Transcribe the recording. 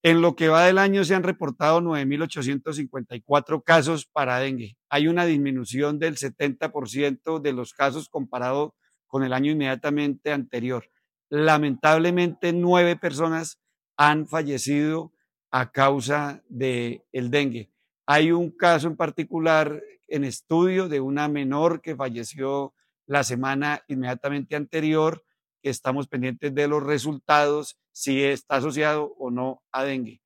En lo que va del año se han reportado 9.854 casos para dengue. Hay una disminución del 70% de los casos comparado con el año inmediatamente anterior. Lamentablemente, 9 personas han fallecido a causa del dengue. Hay un caso en particular en estudio de una menor que falleció la semana inmediatamente anterior, que estamos pendientes de los resultados, si está asociado o no a dengue.